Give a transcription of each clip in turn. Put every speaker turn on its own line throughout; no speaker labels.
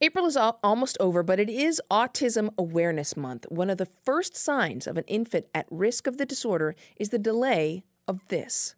April is almost over, but it is Autism Awareness Month. One of the first signs of an infant at risk of the disorder is the delay of this.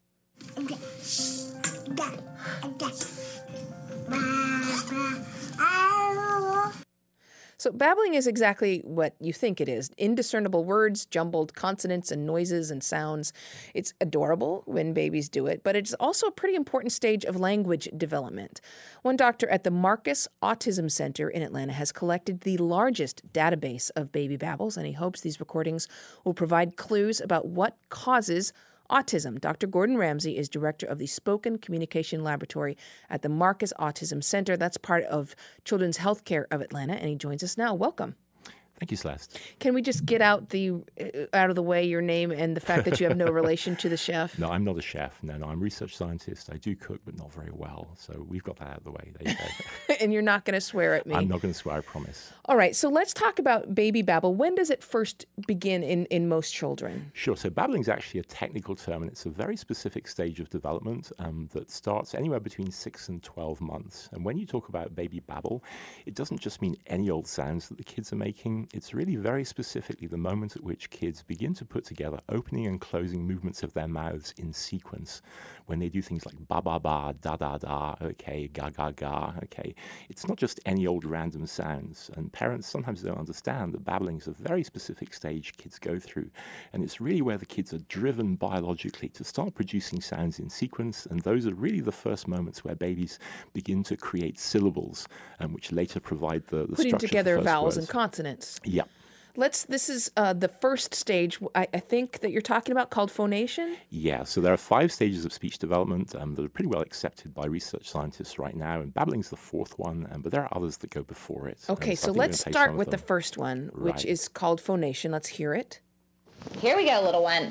So babbling is exactly what you think it is. Indiscernible words, jumbled consonants and noises and sounds. It's adorable when babies do it, but it's also a pretty important stage of language development. One doctor at the Marcus Autism Center in Atlanta has collected the largest database of baby babbles, and he hopes these recordings will provide clues about what causes autism. Dr. Gordon Ramsey is director of the Spoken Communication Laboratory at the Marcus Autism Center. That's part of Children's Healthcare of Atlanta, and he joins us now. Welcome.
Thank you, Celeste.
Can we just get out of the way your name and the fact that you have no relation to the chef?
No, I'm not a chef. No, I'm a research scientist. I do cook, but not very well. So we've got that out of the way. There you go.
And you're not going to swear at me?
I'm not going to swear, I promise.
All right, so let's talk about baby babble. When does it first begin in most children?
Sure. So babbling is actually a technical term, and it's a very specific stage of development that starts anywhere between 6 and 12 months. And when you talk about baby babble, it doesn't just mean any old sounds that the kids are making. It's really very specifically the moment at which kids begin to put together opening and closing movements of their mouths in sequence. When they do things like ba ba ba, da da da, okay, ga ga ga, okay. It's not just any old random sounds. And parents sometimes don't understand that babbling is a very specific stage kids go through. And it's really where the kids are driven biologically to start producing sounds in sequence. And those are really the first moments where babies begin to create syllables, which later provide the
putting
structure
together
for
vowels
words.
and consonants.
Yeah.
This is the first stage, I think, that you're talking about, called phonation?
Yeah, so there are 5 stages of speech development that are pretty well accepted by research scientists right now, and babbling's the 4th one, but there are others that go before it.
Okay, so let's start with the first one, which is called phonation. Let's hear it.
Here we go, little one.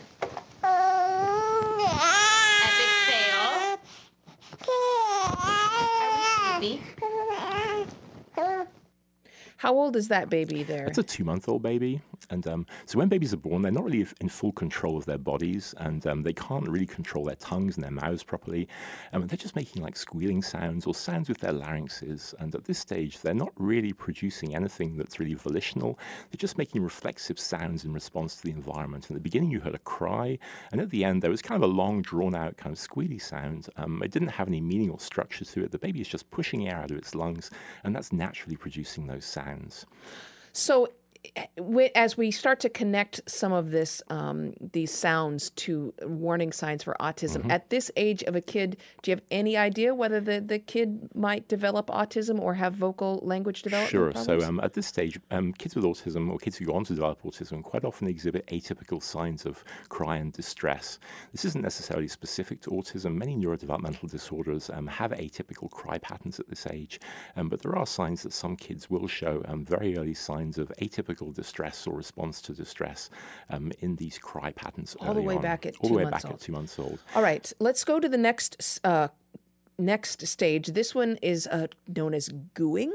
Epic fail. Are we sleepy?
How old is that baby there?
It's a 2-month-old baby. And so when babies are born, they're not really in full control of their bodies, and they can't really control their tongues and their mouths properly. They're just making like squealing sounds or sounds with their larynxes. And at this stage, they're not really producing anything that's really volitional. They're just making reflexive sounds in response to the environment. In the beginning, you heard a cry, and at the end, there was kind of a long, drawn-out kind of squealy sound. It didn't have any meaning or structure to it. The baby is just pushing air out of its lungs, and that's naturally producing those sounds.
So as we start to connect some of these sounds to warning signs for autism, at this age of a kid, do you have any idea whether the kid might develop autism or have vocal language development problems?
Sure. So at this stage, kids with autism or kids who go on to develop autism quite often exhibit atypical signs of cry and distress. This isn't necessarily specific to autism. Many neurodevelopmental disorders have atypical cry patterns at this age, but there are signs that some kids will show very early signs of atypical distress or response to distress in these cry patterns.
All the way back at 2 months old.
All the way back at 2 months old.
All right, let's go to the next stage. This one is known as gooing.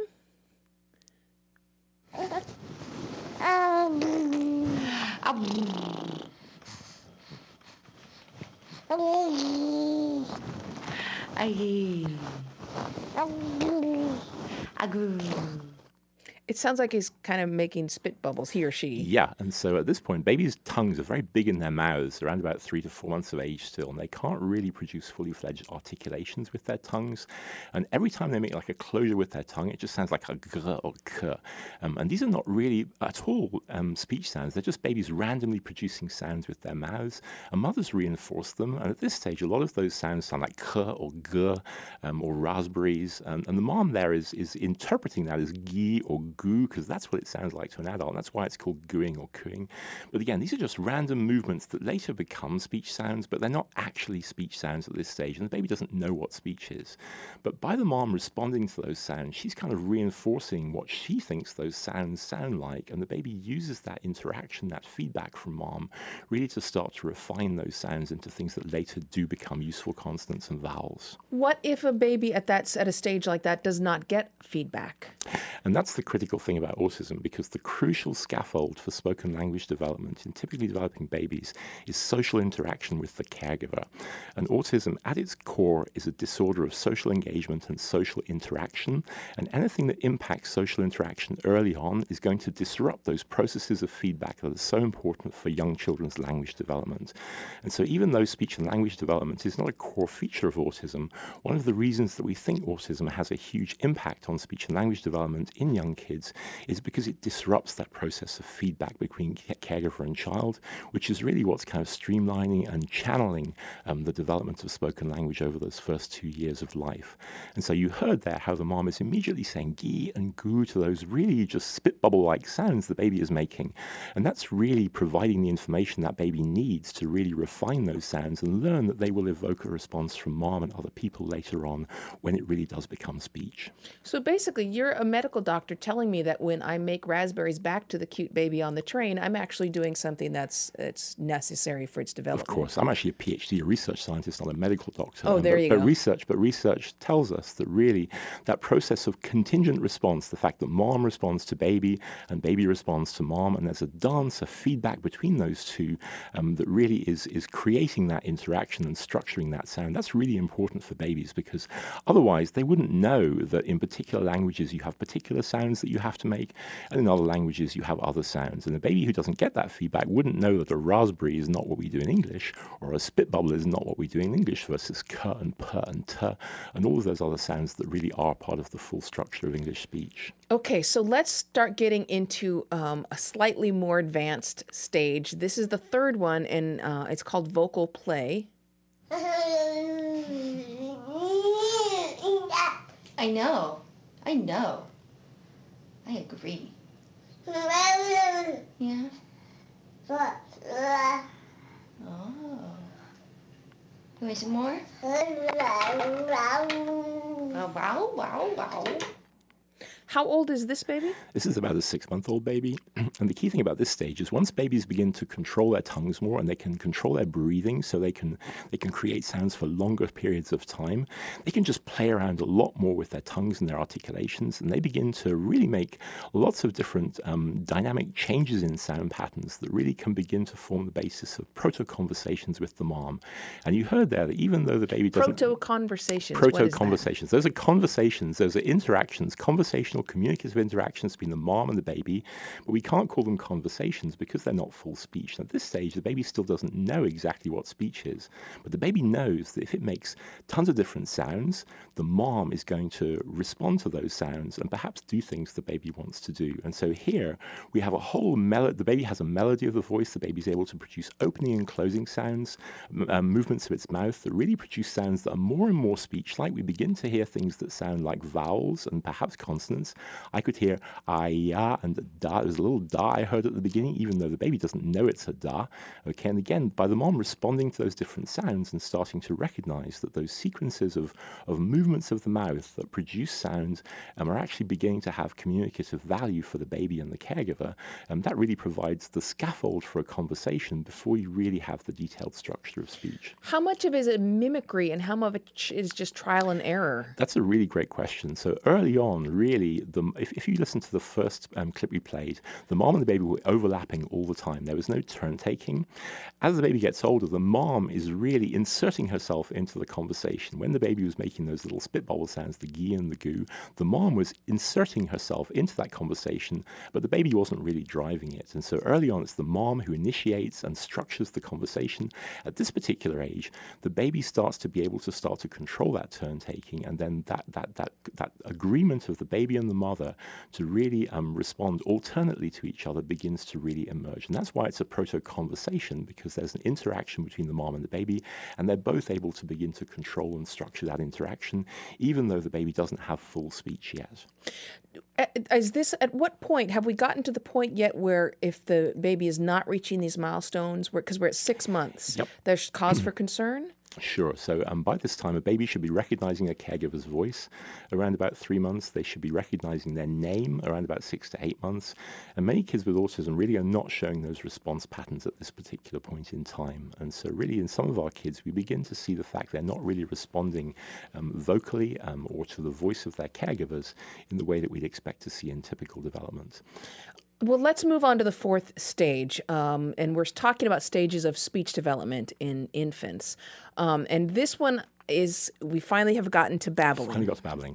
It sounds like he's kind of making spit bubbles, he or she.
Yeah, and so at this point, babies' tongues are very big in their mouths, around about 3 to 4 months of age still, and they can't really produce fully fledged articulations with their tongues. And every time they make like a closure with their tongue, it just sounds like a gr or k. And these are not really at all speech sounds. They're just babies randomly producing sounds with their mouths, and mothers reinforce them. And at this stage, a lot of those sounds sound like k or g or raspberries. And the mom there is interpreting that as gi or goo, because that's what it sounds like to an adult, and that's why it's called gooing or cooing. But again, these are just random movements that later become speech sounds, but they're not actually speech sounds at this stage, and the baby doesn't know what speech is. But by the mom responding to those sounds, she's kind of reinforcing what she thinks those sounds sound like, and the baby uses that interaction, that feedback from mom, really to start to refine those sounds into things that later do become useful consonants and vowels.
What if a baby at a stage like that does not get feedback?
And that's the critical thing about autism, because the crucial scaffold for spoken language development in typically developing babies is social interaction with the caregiver. And autism, at its core, is a disorder of social engagement and social interaction. And anything that impacts social interaction early on is going to disrupt those processes of feedback that are so important for young children's language development. And so even though speech and language development is not a core feature of autism, one of the reasons that we think autism has a huge impact on speech and language development in young kids is because it disrupts that process of feedback between caregiver and child, which is really what's kind of streamlining and channeling the development of spoken language over those first 2 years of life. And so you heard there how the mom is immediately saying gee and goo to those really just spit bubble-like sounds the baby is making. And that's really providing the information that baby needs to really refine those sounds and learn that they will evoke a response from mom and other people later on when it really does become speech.
So basically, you're a medical doctor telling me that when I make raspberries back to the cute baby on the train, I'm actually doing something it's necessary for its development.
Of course. I'm actually a PhD, a research scientist, not a medical doctor.
Oh, there you go.
But research tells us that really that process of contingent response, the fact that mom responds to baby and baby responds to mom, and there's a dance, a feedback between those two that really is creating that interaction and structuring that sound. That's really important for babies, because otherwise they wouldn't know that in particular languages you have particular sounds that you have to make, and in other languages you have other sounds. And a baby who doesn't get that feedback wouldn't know that a raspberry is not what we do in English, or a spit bubble is not what we do in English versus k and p and t, and all of those other sounds that really are part of the full structure of English speech.
Okay, so let's start getting into a slightly more advanced stage. This is the third one, and it's called vocal play.
I know. I agree. Yeah? Oh. You want some more? Wow, wow, wow.
How old is this baby?
This is about a 6-month-old baby. And the key thing about this stage is once babies begin to control their tongues more and they can control their breathing, so they can create sounds for longer periods of time, they can just play around a lot more with their tongues and their articulations, and they begin to really make lots of different dynamic changes in sound patterns that really can begin to form the basis of proto-conversations with the mom. And you heard there that even though the baby doesn't...
Proto-conversations.
Proto-conversations. Those are conversations, those are interactions, conversational communicative interactions between the mom and the baby, but we can't call them conversations because they're not full speech. And at this stage, the baby still doesn't know exactly what speech is, but the baby knows that if it makes tons of different sounds, the mom is going to respond to those sounds and perhaps do things the baby wants to do. And so here we have a whole melody. The baby has a melody of the voice. The baby's able to produce opening and closing sounds, movements of its mouth that really produce sounds that are more and more speech-like. We begin to hear things that sound like vowels and perhaps consonants. I could hear ya and da. There's a little da I heard at the beginning, even though the baby doesn't know it's a da. Okay, and again, by the mom responding to those different sounds and starting to recognize that those sequences of movements of the mouth that produce sounds are actually beginning to have communicative value for the baby and the caregiver, that really provides the scaffold for a conversation before you really have the detailed structure of speech.
How much of it is mimicry and how much of it is just trial and error?
That's a really great question. So early on, really, if you listen to the first clip we played, the mom and the baby were overlapping all the time. There was no turn taking. As the baby gets older, the mom is really inserting herself into the conversation. When the baby was making those little spit bubble sounds, the gee and the goo, the mom was inserting herself into that conversation, but the baby wasn't really driving it. And so early on, it's the mom who initiates and structures the conversation. At this particular age, the baby starts to be able to start to control that turn taking, and then that agreement of the baby and the mother to really respond alternately to each other begins to really emerge. And that's why it's a proto-conversation, because there's an interaction between the mom and the baby, and they're both able to begin to control and structure that interaction, even though the baby doesn't have full speech yet.
At what point have we gotten to the point yet where if the baby is not reaching these milestones, because we're at 6 months,
Yep.
there's cause for concern?
Sure. So by this time, a baby should be recognizing a caregiver's voice around about 3 months. They should be recognizing their name around about 6 to 8 months. And many kids with autism really are not showing those response patterns at this particular point in time. And so really in some of our kids, we begin to see the fact they're not really responding vocally or to the voice of their caregivers in the way that we'd expect expect to see in typical development.
Well, let's move on to the fourth stage. And we're talking about stages of speech development in infants. And this one is, we finally have gotten to babbling.
Finally got to babbling.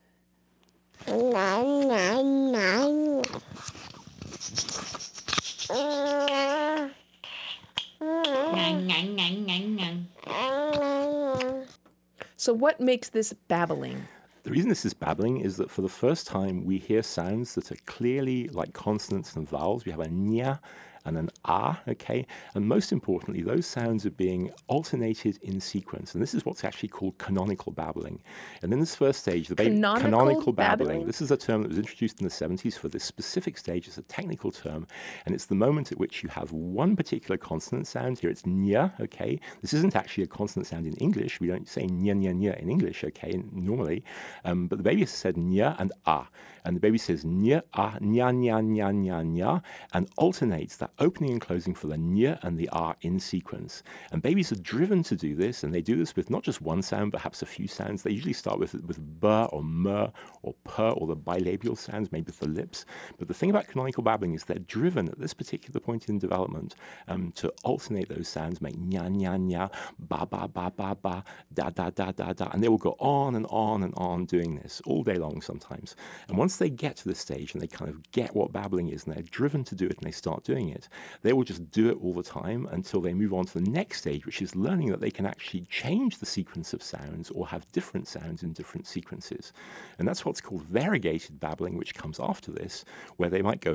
So what makes this babbling?
The reason this is babbling is that for the first time we hear sounds that are clearly like consonants and vowels. We have a nya and an ah, okay? And most importantly, those sounds are being alternated in sequence. And this is what's actually called canonical babbling. And in this first stage, the canonical babbling, this is a term that was introduced in the 70s for this specific stage. It's a technical term. And it's the moment at which you have one particular consonant sound. Here it's nya, okay? This isn't actually a consonant sound in English. We don't say nya, nya, nya in English, okay, normally. But the baby has said nya and ah. And the baby says nya, ah, nya, nya, nya, nya, nya, and alternates that opening and closing for the nya and the ah in sequence. And babies are driven to do this, and they do this with not just one sound, perhaps a few sounds. They usually start with b or m or p or the bilabial sounds, maybe with the lips. But the thing about canonical babbling is they're driven at this particular point in development to alternate those sounds, make nya, nya, nya, ba, ba, ba, ba, ba, da, da, da, da, da. And they will go on and on and on doing this all day long sometimes. And once they get to this stage and they kind of get what babbling is and they're driven to do it and they start doing it, they will just do it all the time until they move on to the next stage, which is learning that they can actually change the sequence of sounds or have different sounds in different sequences. And that's what's called variegated babbling, which comes after this, where they might go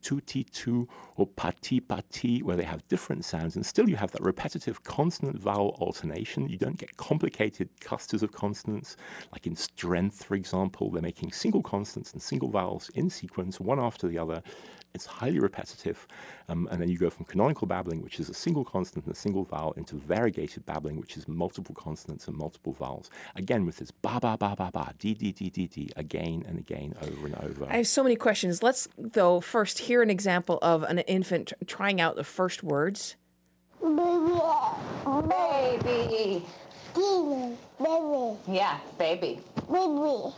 ti-tu, or pa-ti, where they have different sounds, and still you have that repetitive consonant-vowel alternation. You don't get complicated clusters of consonants, like in strength, for example. They're making single consonants and single vowels in sequence, one after the other. It's highly repetitive. And then you go from canonical babbling, which is a single consonant and a single vowel, into variegated babbling, which is multiple consonants and multiple vowels. Again, with this ba, ba, ba, ba, ba, dee, dee, dee, dee, dee, again and again, over and over.
I have so many questions. Let's, though, first hear an example of an infant trying out the first words.
Baby.
Baby. Yeah, baby.
Baby.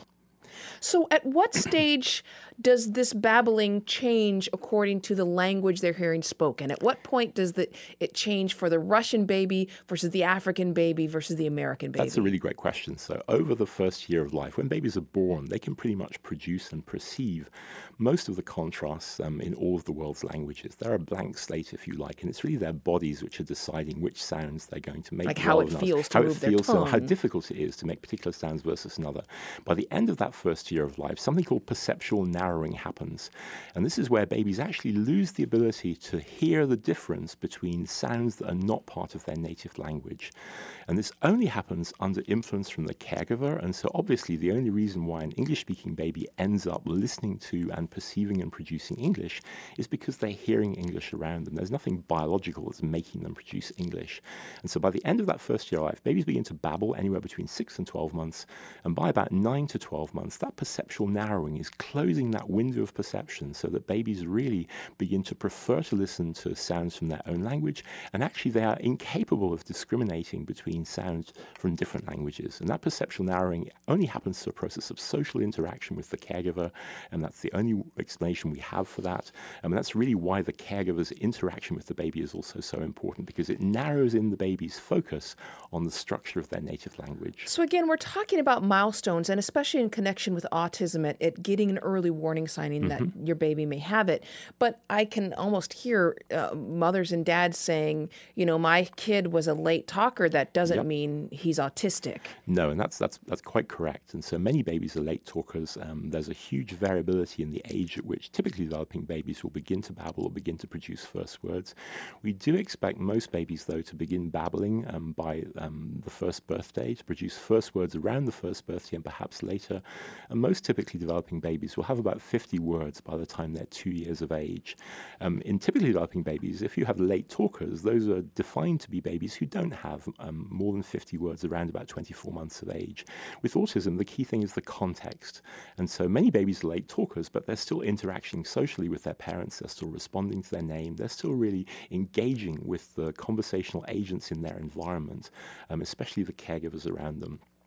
So at what stage does this babbling change according to the language they're hearing spoken? At what point does it change for the Russian baby versus the African baby versus the American baby?
That's a really great question. So over the first year of life, when babies are born, they can pretty much produce and perceive most of the contrasts in all of the world's languages. They're a blank slate, if you like, and it's really their bodies which are deciding which sounds they're going to make.
Like how it feels to move their tongue.
How difficult it is to make particular sounds versus another. By the end of that first year of life, something called perceptual narrowing happens. And this is where babies actually lose the ability to hear the difference between sounds that are not part of their native language. And this only happens under influence from the caregiver. And so obviously the only reason why an English-speaking baby ends up listening to and perceiving and producing English is because they're hearing English around them. There's nothing biological that's making them produce English. And so by the end of that first year of life, babies begin to babble anywhere between 6 and 12 months. And by about 9 to 12 months, that perceptual narrowing is closing that window of perception so that babies really begin to prefer to listen to sounds from their own language. And actually they are incapable of discriminating between sounds from different languages. And that perceptual narrowing only happens through a process of social interaction with the caregiver, and that's the only explanation we have for that. And that's really why the caregiver's interaction with the baby is also so important, because it narrows in the baby's focus on the structure of their native language.
So again, we're talking about milestones, and especially in connection with autism, at getting an early warning sign that your baby may have it. But I can almost hear mothers and dads saying, you know, my kid was a late talker. That doesn't mean he's autistic.
No, and that's quite correct. And so many babies are late talkers. There's a huge variability in the age at which typically developing babies will begin to babble or begin to produce first words. We do expect most babies, though, to begin babbling by the first birthday, to produce first words around the first birthday and perhaps later. And most typically developing babies will have about 50 words by the time they're 2 years of age. In typically developing babies, if you have late talkers, those are defined to be babies who don't have more than 50 words around about 24 months of age. With autism, the key thing is the context. And so many babies are late talkers, but they're still interacting socially with their parents. They're still responding to their name. They're still really engaging with the conversational agents in their environment, especially the caregivers around them.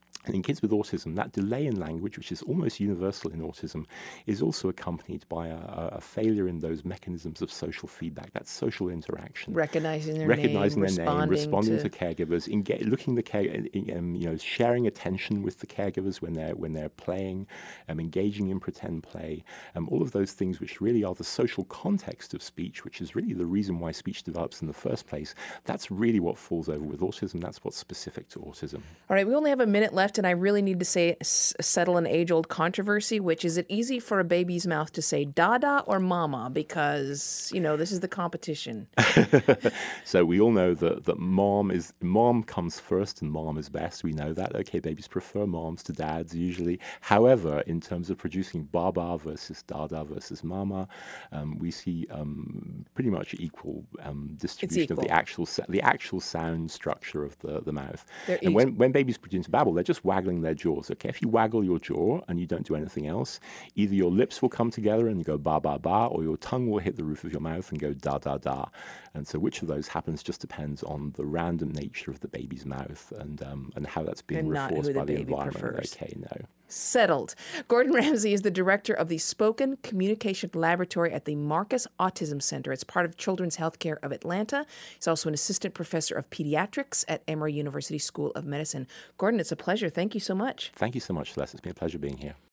And in kids with autism, that delay in language, which is almost universal in autism, is also accompanied by a failure in those mechanisms of social feedback, that social interaction.
Recognizing their
name, responding
to
caregivers, looking sharing attention with the caregivers when they're playing, engaging in pretend play, all of those things which really are the social context of speech, which is really the reason why speech develops in the first place. That's really what falls over with autism. That's what's specific to autism.
All right, we only have a minute left, and I really need to settle an age-old controversy, which is it easy for a baby's mouth to say dada or mama? Because, this is the competition.
So we all know that mom comes first and mom is best. We know that. Okay, babies prefer moms to dads usually. However, in terms of producing baba versus dada versus mama, we see pretty much equal distribution of the actual sound structure of the mouth. And when babies produce babble, they're just waggling their jaws. Okay, if you waggle your jaw and you don't do anything else, either your lips will come together and go ba ba ba, or your tongue will hit the roof of your mouth and go da da da. And so which of those happens just depends on the random nature of the baby's mouth and how that's being reinforced by the environment.
Prefers.
Okay, no.
Settled. Gordon Ramsay is the director of the Spoken Communication Laboratory at the Marcus Autism Center. It's part of Children's Healthcare of Atlanta. He's also an assistant professor of pediatrics at Emory University School of Medicine. Gordon, it's a pleasure. Thank you so much.
Thank you so much, Celeste. It's been a pleasure being here.